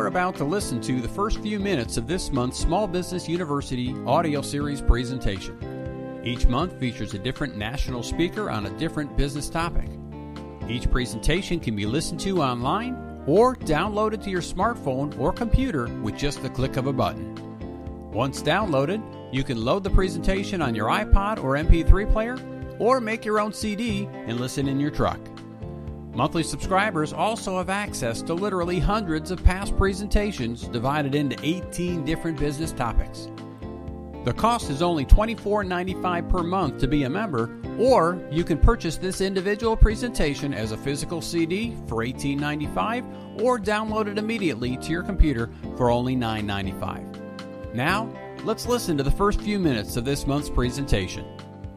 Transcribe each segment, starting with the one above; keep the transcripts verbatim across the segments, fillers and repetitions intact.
are about to listen to the first few minutes of this month's Small Business University audio series presentation. Each month features a different national speaker on a different business topic. Each presentation can be listened to online or downloaded to your smartphone or computer with just the click of a button. Once downloaded, you can load the presentation on your iPod or M P three player, or make your own C D and listen in your truck. Monthly subscribers also have access to literally hundreds of past presentations divided into eighteen different business topics. The cost is only twenty-four ninety-five per month to be a member, or you can purchase this individual presentation as a physical C D for eighteen ninety-five or download it immediately to your computer for only nine ninety-five. Now, let's listen to the first few minutes of this month's presentation.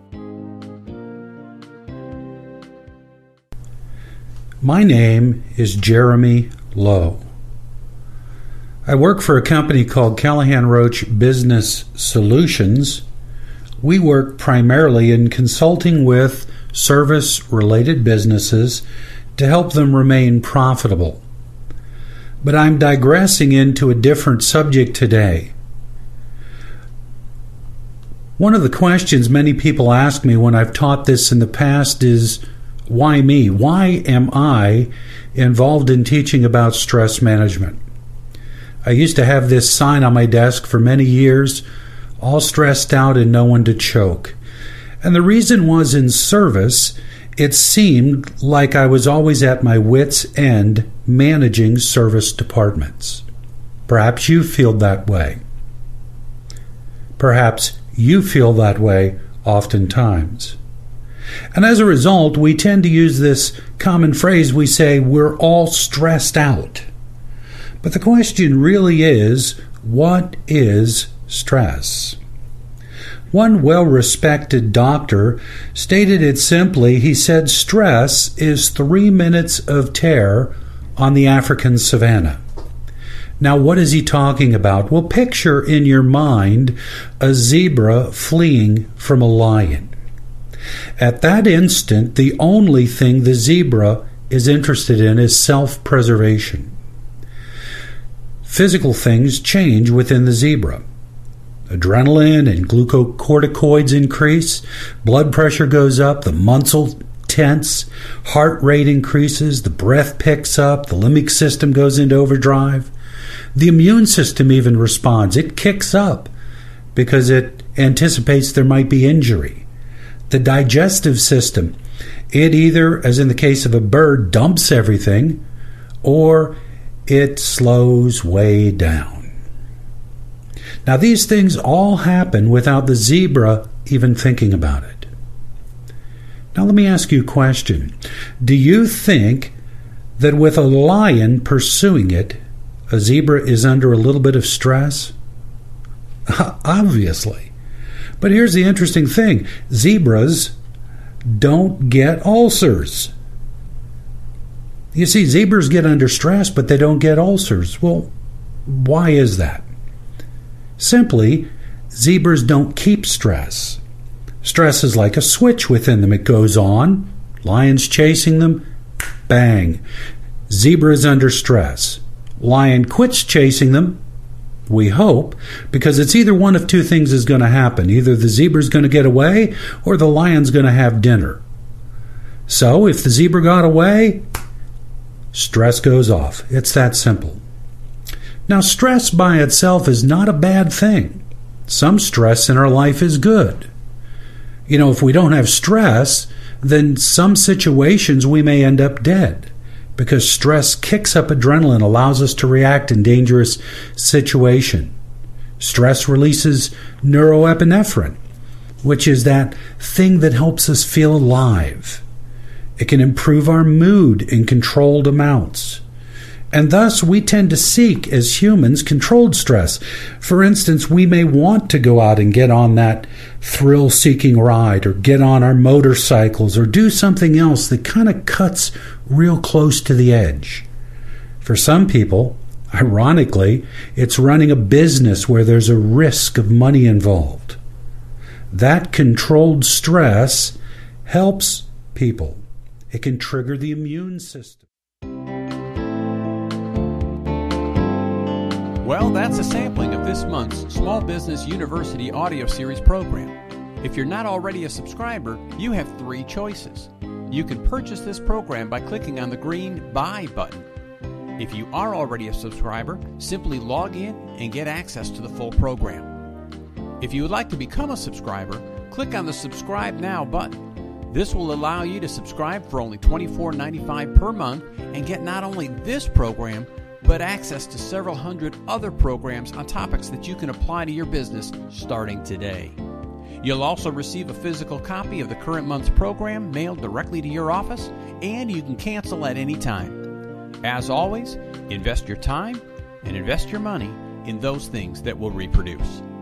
My name is Jeremy Lowe. I work for a company called Callahan Roach Business Solutions. We work primarily in consulting with service-related businesses to help them remain profitable. But I'm digressing into a different subject today. One of the questions many people ask me when I've taught this in the past is, why me? Why am I involved in teaching about stress management? I used to have this sign on my desk for many years, all stressed out and no one to choke. And the reason was, in service, it seemed like I was always at my wits' end managing service departments. Perhaps you feel that way. Perhaps you feel that way oftentimes. And as a result, we tend to use this common phrase. We say, we're all stressed out. But the question really is, what is stress? One well-respected doctor stated it simply. He said, stress is three minutes of terror on the African savanna. Now, what is he talking about? Well, picture in your mind a zebra fleeing from a lion. At that instant, the only thing the zebra is interested in is self-preservation. Physical things change within the zebra. Adrenaline and glucocorticoids increase, blood pressure goes up, the muscles tense, heart rate increases, the breath picks up, the limbic system goes into overdrive. The immune system even responds. It kicks up because it anticipates there might be injury. The digestive system, it either, as in the case of a bird, dumps everything, or it slows way down. Now, these things all happen without the zebra even thinking about it. Now, let me ask you a question. Do you think that with a lion pursuing it, a zebra is under a little bit of stress? Obviously. But here's the interesting thing. Zebras don't get ulcers. You see, zebras get under stress, but they don't get ulcers. Well, why is that? Simply, zebras don't keep stress. Stress is like a switch within them. It goes on. Lion's chasing them. Bang. Zebra is under stress. Lion quits chasing them, we hope, because it's either one of two things is going to happen. Either the zebra's going to get away or the lion's going to have dinner. So if the zebra got away, stress goes off. It's that simple. Now, stress by itself is not a bad thing. Some stress in our life is good. You know, if we don't have stress, then some situations we may end up dead, because stress kicks up adrenaline, allows us to react in dangerous situation. Stress releases neuroepinephrine, which is that thing that helps us feel alive. It can improve our mood in controlled amounts. And thus, we tend to seek, as humans, controlled stress. For instance, we may want to go out and get on that thrill-seeking ride, or get on our motorcycles, or do something else that kind of cuts real close to the edge. For some people, ironically, it's running a business where there's a risk of money involved. That controlled stress helps people. It can trigger the immune system. Well, that's a sampling of this month's Small Business University audio series program. If you're not already a subscriber, you have three choices. You can purchase this program by clicking on the green Buy button. If you are already a subscriber, simply log in and get access to the full program. If you would like to become a subscriber, click on the Subscribe Now button. This will allow you to subscribe for only twenty-four dollars and ninety-five cents per month and get not only this program, but access to several hundred other programs on topics that you can apply to your business starting today. You'll also receive a physical copy of the current month's program mailed directly to your office, and you can cancel at any time. As always, invest your time and invest your money in those things that will reproduce.